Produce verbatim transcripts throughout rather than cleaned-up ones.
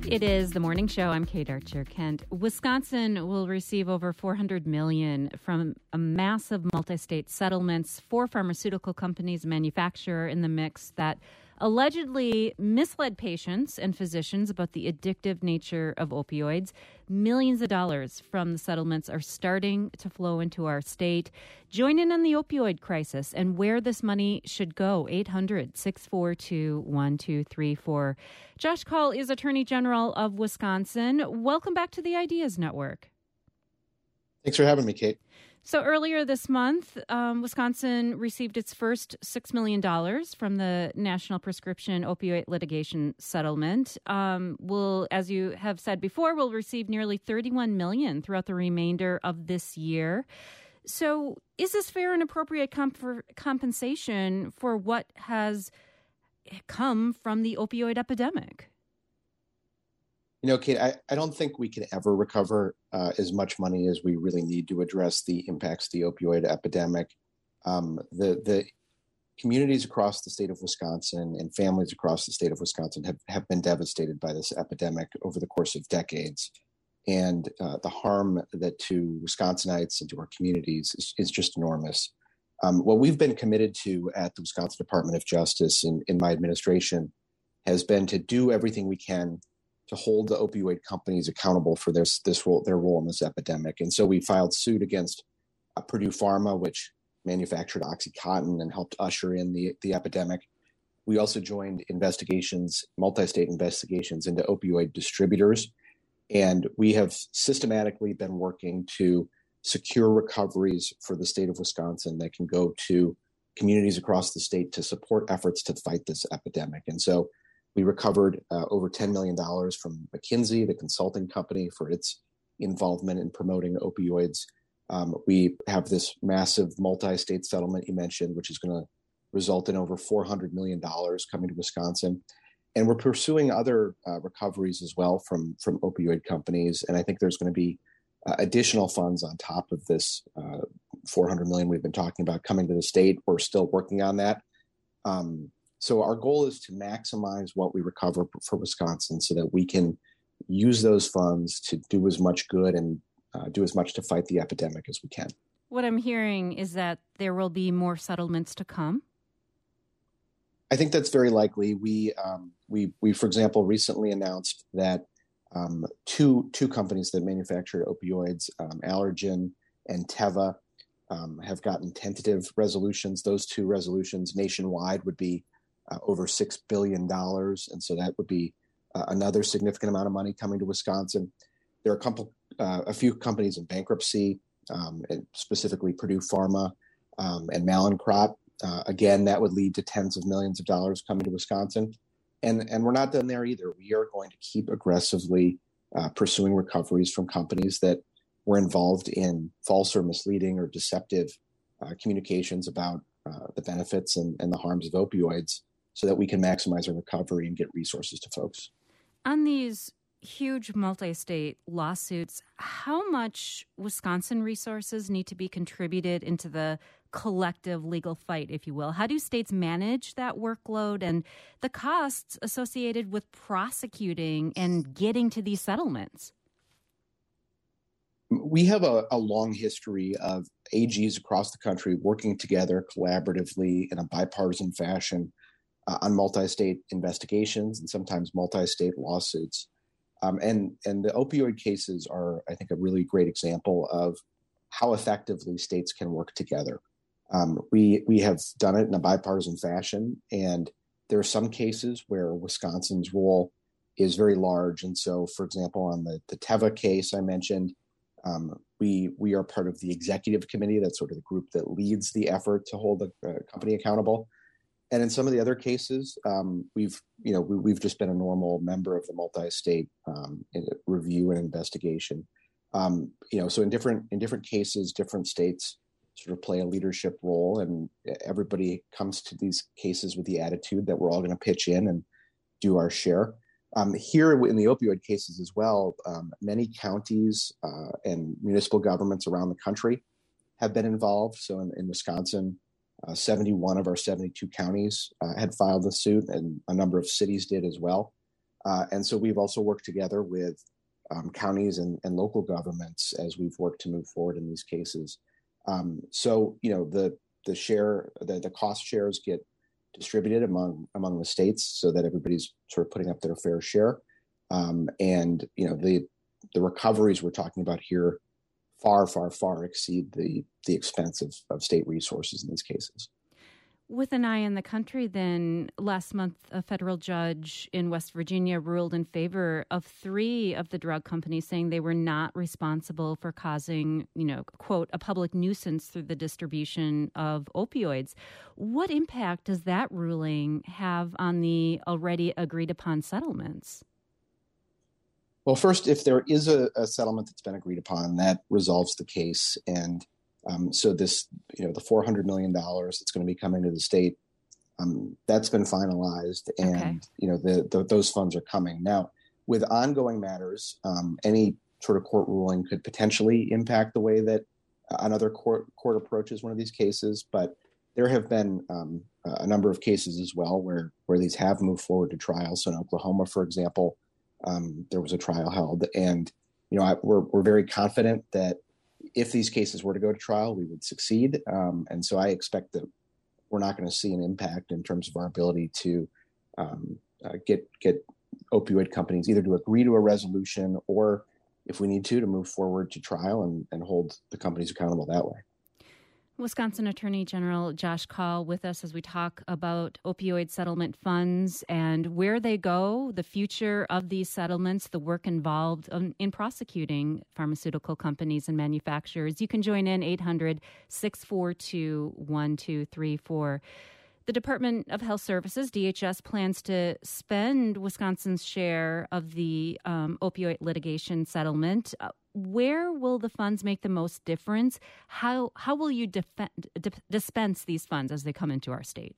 It is the morning show. I'm Kate Archer-Kent. Wisconsin will receive over four hundred million dollars from a massive multi-state settlements. Four pharmaceutical companies, manufacturer in the mix that allegedly misled patients and physicians about the addictive nature of opioids. Millions of dollars from the settlements are starting to flow into our state. Join in on the opioid crisis and where this money should go. eight hundred, six four two, one two three four. Josh Kaul is Attorney General of Wisconsin. Welcome back to the Ideas Network. Thanks for having me, Kate. So earlier this month, um, Wisconsin received its first six million dollars from the National Prescription Opioid Litigation Settlement. Um, we'll, as you have said before, we'll receive nearly thirty-one million dollars throughout the remainder of this year. So is this fair and appropriate comp- compensation for what has come from the opioid epidemic? You know, Kate, I, I don't think we can ever recover uh, as much money as we really need to address the impacts of the opioid epidemic. Um, the the communities across the state of Wisconsin and families across the state of Wisconsin have, have been devastated by this epidemic over the course of decades. And uh, the harm that to Wisconsinites and to our communities is, is just enormous. Um, what we've been committed to at the Wisconsin Department of Justice in, in my administration has been to do everything we can to hold the opioid companies accountable for this, this role, their role in this epidemic. And so we filed suit against uh, Purdue Pharma, which manufactured OxyContin and helped usher in the, the epidemic. We also joined investigations, multi-state investigations into opioid distributors. And we have systematically been working to secure recoveries for the state of Wisconsin that can go to communities across the state to support efforts to fight this epidemic. And so we recovered uh, over ten million dollars from McKinsey, the consulting company, for its involvement in promoting opioids. Um, we have this massive multi-state settlement you mentioned, which is going to result in over four hundred million dollars coming to Wisconsin. And we're pursuing other uh, recoveries as well from, from opioid companies. And I think there's going to be uh, additional funds on top of this uh, four hundred million dollars we've been talking about coming to the state. We're still working on that. Um, So our goal is to maximize what we recover for Wisconsin so that we can use those funds to do as much good and uh, do as much to fight the epidemic as we can. What I'm hearing is that there will be more settlements to come. I think that's very likely. We, um, we, we, for example, recently announced that um, two two companies that manufacture opioids, um, Allergan and Teva, um, have gotten tentative resolutions. Those two resolutions nationwide would be Uh, over six billion dollars. And so that would be uh, another significant amount of money coming to Wisconsin. There are a, couple, uh, a few companies in bankruptcy, um, and specifically Purdue Pharma um, and Mallinckrodt. Uh, again, that would lead to tens of millions of dollars coming to Wisconsin. And, and we're not done there either. We are going to keep aggressively uh, pursuing recoveries from companies that were involved in false or misleading or deceptive uh, communications about uh, the benefits and, and the harms of opioids, so that we can maximize our recovery and get resources to folks. On these huge multi-state lawsuits, how much Wisconsin resources need to be contributed into the collective legal fight, if you will? How do states manage that workload and the costs associated with prosecuting and getting to these settlements? We have a, a long history of A Gs across the country working together collaboratively in a bipartisan fashion Uh, on multi-state investigations and sometimes multi-state lawsuits. Um, and, and the opioid cases are, I think, a really great example of how effectively states can work together. Um, we, we have done it in a bipartisan fashion, and there are some cases where Wisconsin's role is very large. And so, for example, on the, the Teva case I mentioned, um, we, we are part of the executive committee. That's sort of the group that leads the effort to hold the uh, company accountable. And in some of the other cases, um, we've, you know, we, we've just been a normal member of the multi-state um, review and investigation. Um, you know, so in different in different cases, different states sort of play a leadership role, and everybody comes to these cases with the attitude that we're all going to pitch in and do our share. Um, here in the opioid cases as well, um, many counties uh, and municipal governments around the country have been involved. So in, in Wisconsin, Uh, seventy-one of our seventy-two counties uh, had filed a suit, and a number of cities did as well. Uh, and so we've also worked together with um, counties and, and local governments as we've worked to move forward in these cases. Um, so, you know, the the share, the, the cost shares get distributed among among the states so that everybody's sort of putting up their fair share. Um, and, you know, the the recoveries we're talking about here far, far, far exceed the the expense of, of state resources in these cases. With an eye on the country, then, last month, a federal judge in West Virginia ruled in favor of three of the drug companies, saying they were not responsible for causing, you know, quote, a public nuisance through the distribution of opioids. What impact does that ruling have on the already agreed upon settlements? Well, first, if there is a, a settlement that's been agreed upon, that resolves the case. And Um, so this, you know, the four hundred million dollars that's going to be coming to the state, um, that's been finalized, and okay. you know, the, the those funds are coming now. With ongoing matters, um, any sort of court ruling could potentially impact the way that another court court approaches one of these cases. But there have been um, a number of cases as well where where these have moved forward to trial. So in Oklahoma, for example, um, there was a trial held, and you know, I, we're we're very confident that if these cases were to go to trial, we would succeed. Um, and so I expect that we're not going to see an impact in terms of our ability to um, uh, get get opioid companies either to agree to a resolution or, if we need to, to move forward to trial and, and hold the companies accountable that way. Wisconsin Attorney General Josh Kaul with us as we talk about opioid settlement funds and where they go, the future of these settlements, the work involved in prosecuting pharmaceutical companies and manufacturers. You can join in eight hundred, six four two, one two three four. The Department of Health Services, D H S, plans to spend Wisconsin's share of the um, opioid litigation settlement. Uh, where will the funds make the most difference? How how will you defend, d- dispense these funds as they come into our state?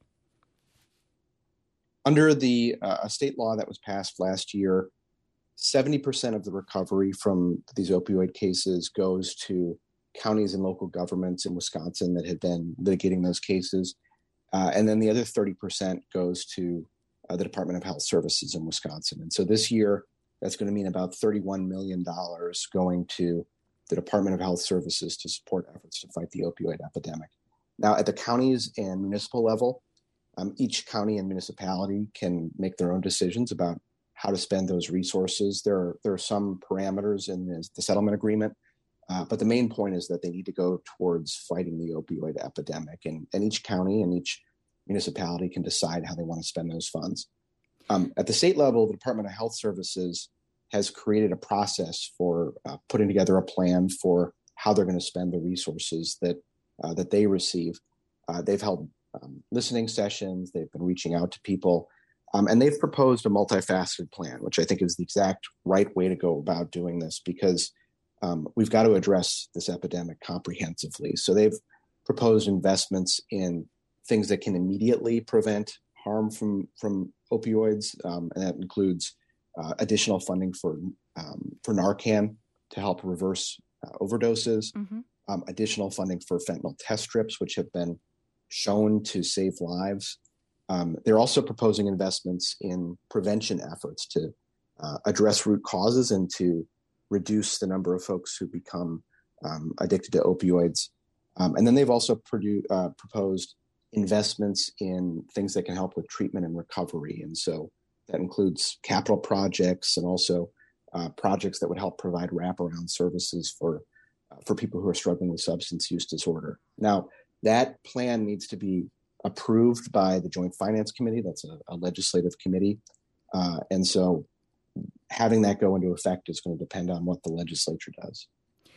Under the uh, state law that was passed last year, seventy percent of the recovery from these opioid cases goes to counties and local governments in Wisconsin that had been litigating those cases. Uh, and then the other thirty percent goes to uh, the Department of Health Services in Wisconsin. And so this year, that's going to mean about thirty-one million dollars going to the Department of Health Services to support efforts to fight the opioid epidemic. Now, at the counties and municipal level, um, each county and municipality can make their own decisions about how to spend those resources. There are, there are some parameters in the, the settlement agreement. Uh, but the main point is that they need to go towards fighting the opioid epidemic, and, and each county and each municipality can decide how they want to spend those funds. Um, at the state level, the Department of Health Services has created a process for uh, putting together a plan for how they're going to spend the resources that uh, that they receive. Uh, they've held um, listening sessions, they've been reaching out to people, um, and they've proposed a multifaceted plan, which I think is the exact right way to go about doing this, because Um, we've got to address this epidemic comprehensively. So they've proposed investments in things that can immediately prevent harm from from opioids, um, and that includes uh, additional funding for um, for Narcan to help reverse uh, overdoses, mm-hmm. um, additional funding for fentanyl test strips, which have been shown to save lives. Um, they're also proposing investments in prevention efforts to uh, address root causes and to reduce the number of folks who become um, addicted to opioids. Um, and then they've also produ- uh, proposed investments in things that can help with treatment and recovery. And so that includes capital projects and also uh, projects that would help provide wraparound services for uh, for people who are struggling with substance use disorder. Now, that plan needs to be approved by the Joint Finance Committee. That's a, a legislative committee. Uh, and so having that go into effect is going to depend on what the legislature does.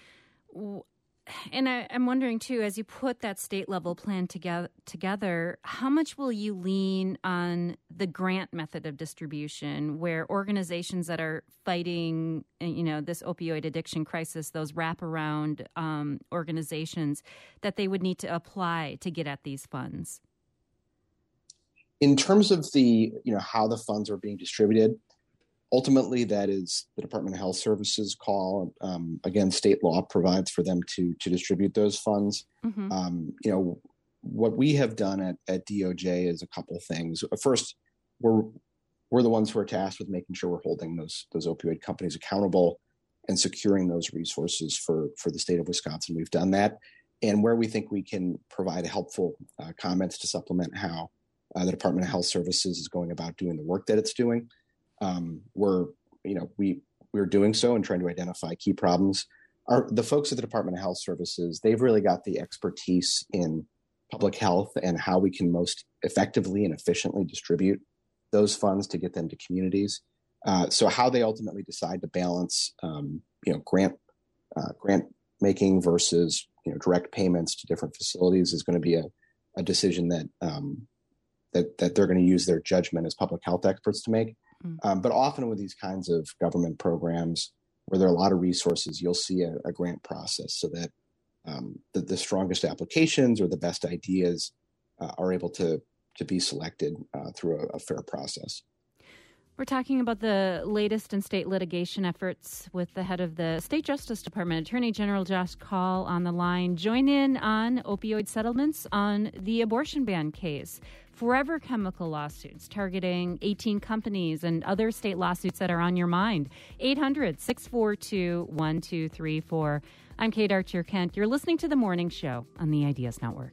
And I, I'm wondering, too, as you put that state level plan together, together, how much will you lean on the grant method of distribution, where organizations that are fighting, you know, this opioid addiction crisis, those wraparound um, organizations, that they would need to apply to get at these funds? In terms of the, you know, how the funds are being distributed, ultimately, that is the Department of Health Services call. Um, again, state law provides for them to to distribute those funds. Mm-hmm. Um, you know, what we have done at, at D O J is a couple of things. First, we're we're the ones who are tasked with making sure we're holding those those opioid companies accountable and securing those resources for, for the state of Wisconsin. We've done that. And where we think we can provide helpful uh, comments to supplement how uh, the Department of Health Services is going about doing the work that it's doing, um, we're, you know, we, we're doing so and trying to identify key problems. Our, the folks at the Department of Health Services, they've really got the expertise in public health and how we can most effectively and efficiently distribute those funds to get them to communities. Uh, so how they ultimately decide to balance, um, you know, grant uh, grant making versus, you know, direct payments to different facilities is going to be a, a decision that um, that that they're going to use their judgment as public health experts to make. Mm. Um, but often with these kinds of government programs where there are a lot of resources, you'll see a, a grant process so that um, the, the strongest applications or the best ideas uh, are able to to be selected uh, through a, a fair process. We're talking about the latest in state litigation efforts with the head of the State Justice Department, Attorney General Josh Kaul, on the line. Join in on opioid settlements on the abortion ban case, Forever Chemical lawsuits targeting eighteen companies, and other state lawsuits that are on your mind. eight hundred, six four two, one two three four. I'm Kate Archer Kent. You're listening to The Morning Show on the Ideas Network.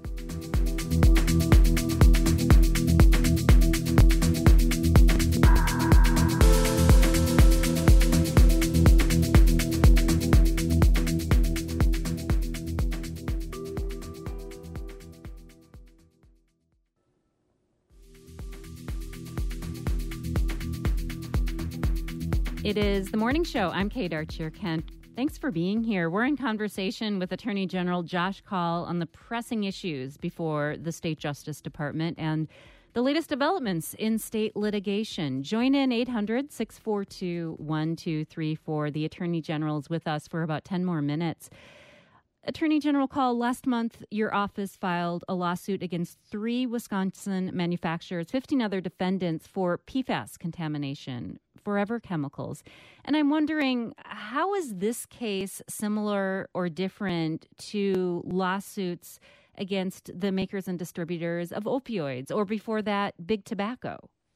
It is The Morning Show. I'm Kate Archer Kent. Thanks for being here. We're in conversation with Attorney General Josh Kaul on the pressing issues before the State Justice Department and the latest developments in state litigation. Join in eight hundred, six four two, one two three four. The Attorney General is with us for about ten more minutes. Attorney General Kaul, last month your office filed a lawsuit against three Wisconsin manufacturers, fifteen other defendants for P FAS contamination, Forever Chemicals. And I'm wondering, how is this case similar or different to lawsuits against the makers and distributors of opioids, or before that, big tobacco?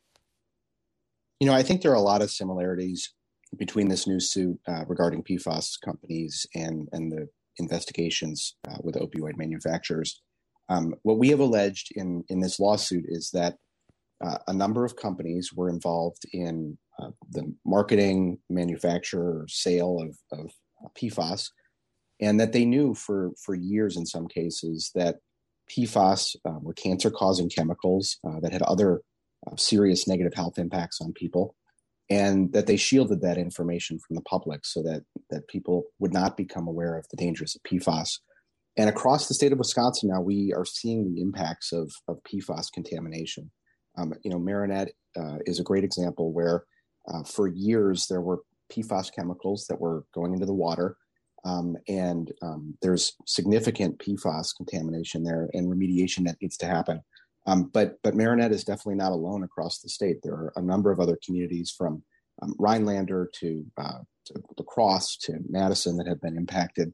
You know, I think there are a lot of similarities between this new suit uh, regarding P FAS companies and, and the investigations uh, with opioid manufacturers. Um, what we have alleged in, in this lawsuit is that uh, a number of companies were involved in uh, the marketing, manufacture, or sale of, of P FAS, and that they knew for, for years in some cases that P FAS uh, were cancer-causing chemicals uh, that had other uh, serious negative health impacts on people, and that they shielded that information from the public so that, that people would not become aware of the dangers of P FAS. And across the state of Wisconsin now, we are seeing the impacts of, of P FAS contamination. Um, you know, Marinette uh, is a great example where uh, for years there were P FAS chemicals that were going into the water, um, and um, there's significant P FAS contamination there and remediation that needs to happen. Um, but but Marinette is definitely not alone across the state. There are a number of other communities from um, Rhinelander to, uh, to La Crosse to Madison that have been impacted.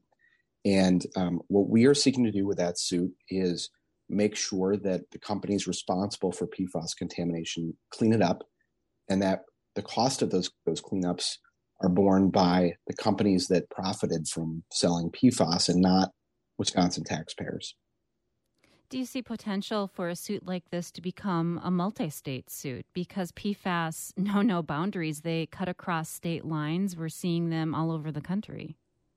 And um, what we are seeking to do with that suit is make sure that the companies responsible for P FAS contamination clean it up, and that the cost of those those cleanups are borne by the companies that profited from selling P FAS and not Wisconsin taxpayers. Do you see potential for a suit like this to become a multi-state suit? Because P FAS know no boundaries. They cut across state lines. We're seeing them all over the country.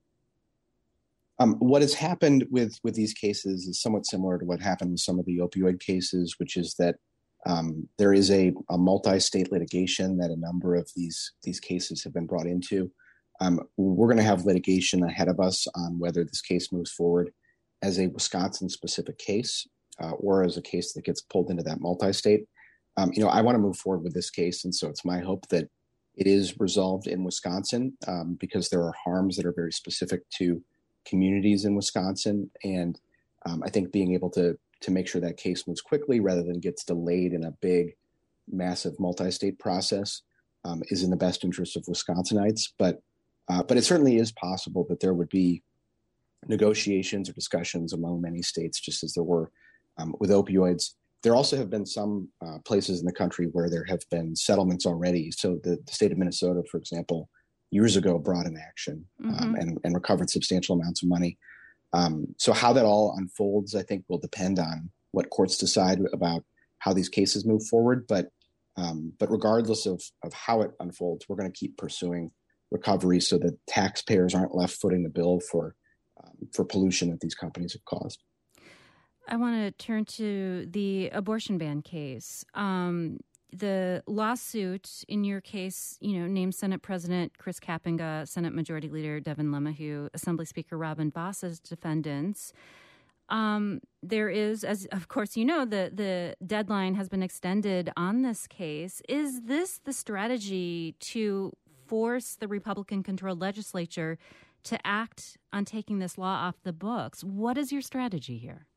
Um, what has happened with, with these cases is somewhat similar to what happened with some of the opioid cases, which is that um, there is a, a multi-state litigation that a number of these, these cases have been brought into. Um, we're going to have litigation ahead of us on whether this case moves forward as a Wisconsin-specific case uh, or as a case that gets pulled into that multi-state. Um, you know, I want to move forward with this case, and so it's my hope that it is resolved in Wisconsin um, because there are harms that are very specific to communities in Wisconsin, and um, I think being able to to make sure that case moves quickly rather than gets delayed in a big, massive multi-state process um, is in the best interest of Wisconsinites. But uh, but it certainly is possible that there would be negotiations or discussions among many states, just as there were um, with opioids. there also have been some uh, places in the country where there have been settlements already. So the, the state of Minnesota, for example, years ago brought an action mm-hmm. um, and, and recovered substantial amounts of money. Um, so how that all unfolds, I think, will depend on what courts decide about how these cases move forward. But um, but regardless of, of how it unfolds, we're going to keep pursuing recovery so that taxpayers aren't left footing the bill for um, for pollution that these companies have caused. I want to turn to the abortion ban case. Um, the lawsuit in your case, you know, named Senate President Chris Kapenga, Senate Majority Leader Devin LeMahieu, Assembly Speaker Robin Vos as defendants. Um, there is, as of course you know, the, the deadline has been extended on this case. Is this the strategy to force the Republican-controlled legislature to act on taking this law off the books? What is your strategy here?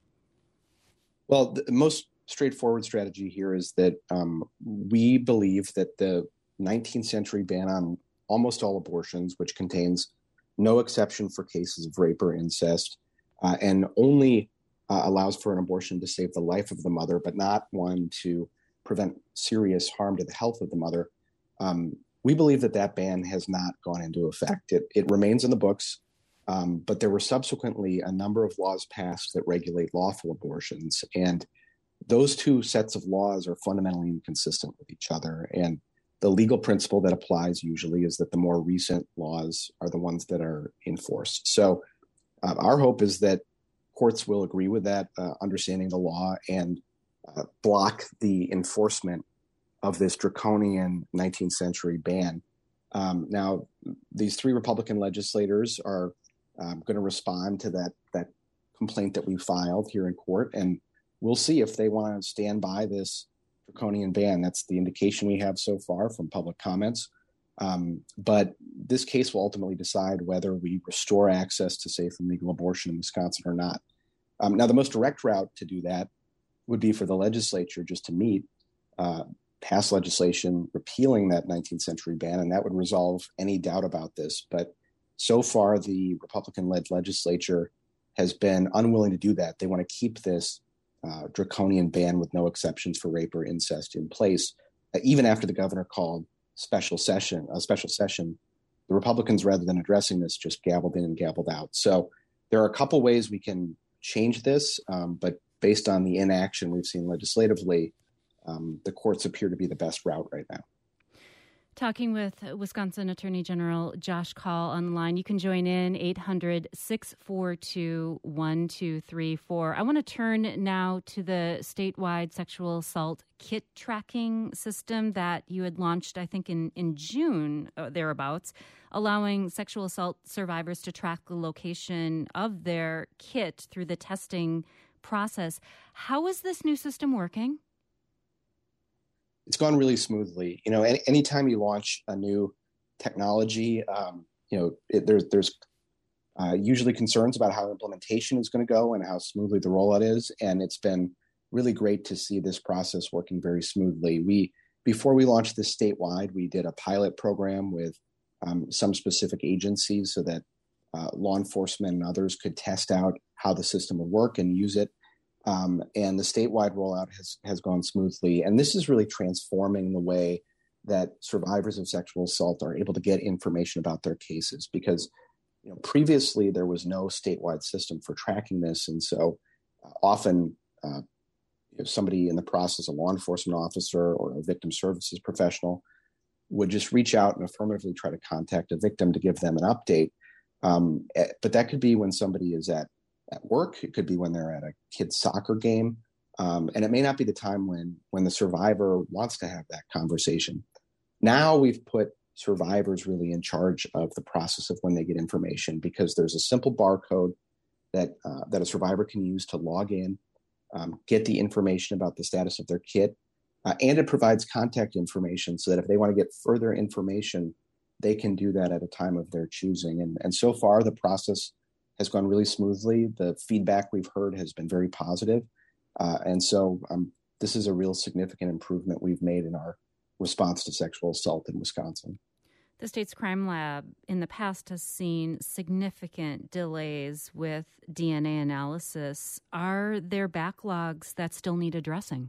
Well, the most straightforward strategy here is that um, we believe that the nineteenth century ban on almost all abortions, which contains no exception for cases of rape or incest, uh, and only uh, allows for an abortion to save the life of the mother, but not one to prevent serious harm to the health of the mother. Um, we believe that that ban has not gone into effect. It, it remains in the books, um, but there were subsequently a number of laws passed that regulate lawful abortions. And those two sets of laws are fundamentally inconsistent with each other. And the legal principle that applies usually is that the more recent laws are the ones that are enforced. So uh, our hope is that courts will agree with that uh, understanding the law and uh, block the enforcement of this draconian nineteenth century ban. Um, now, these three Republican legislators are um, going to respond to that, that complaint that we filed here in court, and we'll see if they want to stand by this draconian ban. That's the indication we have so far from public comments. Um, but this case will ultimately decide whether we restore access to safe and legal abortion in Wisconsin or not. Um, now, the most direct route to do that would be for the legislature just to meet, uh, pass legislation repealing that nineteenth century ban, and that would resolve any doubt about this. But so far, the Republican-led legislature has been unwilling to do that. They want to keep this uh, draconian ban with no exceptions for rape or incest in place, uh, even after the governor called special session, a special session. The Republicans, rather than addressing this, just gabbled in and gabbled out. So there are a couple ways we can change this, um, but based on the inaction we've seen legislatively, um, the courts appear to be the best route right now. Talking with Wisconsin Attorney General Josh Kaul on the line. You can join in eight hundred, six four two, one two three four. I want to turn now to the statewide sexual assault kit tracking system that you had launched, I think, in, in June, or thereabouts, allowing sexual assault survivors to track the location of their kit through the testing process. How is this new system working? It's gone really smoothly. You know, any, anytime you launch a new technology, um, you know, it, there's there's uh, usually concerns about how implementation is going to go and how smoothly the rollout is. And it's been really great to see this process working very smoothly. We before we launched this statewide, we did a pilot program with um, some specific agencies so that uh, law enforcement and others could test out how the system would work and use it. Um, and the statewide rollout has, has gone smoothly. And this is really transforming the way that survivors of sexual assault are able to get information about their cases, because you know, previously there was no statewide system for tracking this. And so uh, often uh, if somebody in the process, a law enforcement officer or a victim services professional, would just reach out and affirmatively try to contact a victim to give them an update. Um, but that could be when somebody is at at work. It could be when they're at a kid's soccer game. Um, and it may not be the time when, when the survivor wants to have that conversation. Now we've put survivors really in charge of the process of when they get information, because there's a simple barcode that, uh, that a survivor can use to log in, um, get the information about the status of their kit, uh, and it provides contact information so that if they want to get further information, they can do that at a time of their choosing. And, and so far, the process has gone really smoothly. The feedback we've heard has been very positive. Uh, and so um, this is a real significant improvement we've made in our response to sexual assault in Wisconsin. The state's crime lab in the past has seen significant delays with D N A analysis. Are there backlogs that still need addressing?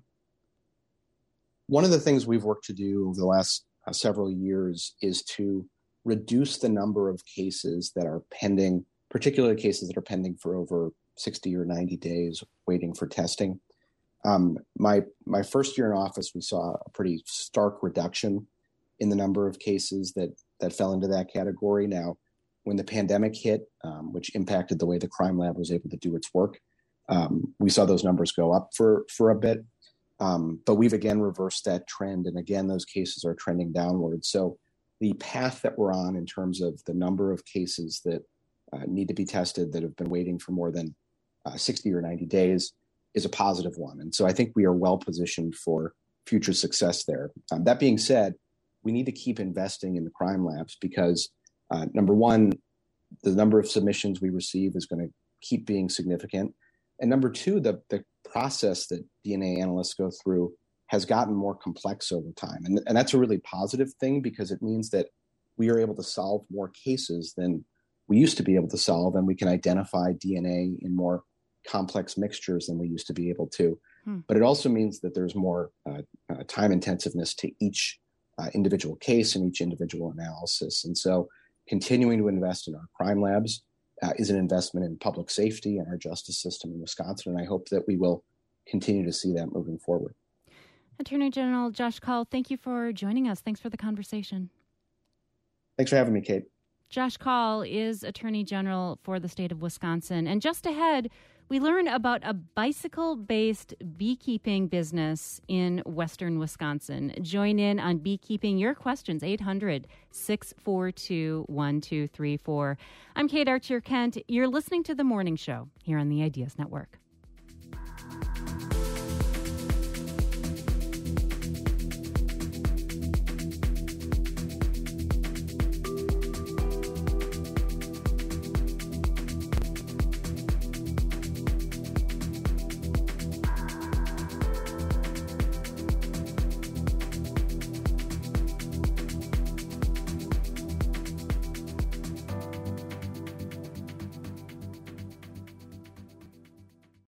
One of the things we've worked to do over the last uh, several years is to reduce the number of cases that are pending, particularly cases that are pending for over sixty or ninety days waiting for testing. Um, my my first year in office, we saw a pretty stark reduction in the number of cases that that fell into that category. Now, when the pandemic hit, um, which impacted the way the crime lab was able to do its work, um, we saw those numbers go up for, for a bit. Um, but we've again reversed that trend. And again, those cases are trending downward. So the path that we're on in terms of the number of cases that uh, need to be tested that have been waiting for more than uh, sixty or ninety days is a positive one. And so I think we are well positioned for future success there. Um, that being said, we need to keep investing in the crime labs because, uh, number one, the number of submissions we receive is going to keep being significant. And number two, the, the process that D N A analysts go through has gotten more complex over time. And, and that's a really positive thing because it means that we are able to solve more cases than we used to be able to solve, and we can identify D N A in more complex mixtures than we used to be able to. Hmm. But it also means that there's more uh, uh, time intensiveness to each Uh, individual case and each individual analysis. And so continuing to invest in our crime labs uh, is an investment in public safety and our justice system in Wisconsin. And I hope that we will continue to see that moving forward. Attorney General Josh Kaul, thank you for joining us. Thanks for the conversation. Thanks for having me, Kate. Josh Kaul is Attorney General for the state of Wisconsin. And just ahead, we learn about a bicycle-based beekeeping business in western Wisconsin. Join in on beekeeping. Your questions, eight hundred, six four two, one two three four. I'm Kate Archer Kent. You're listening to The Morning Show here on the Ideas Network.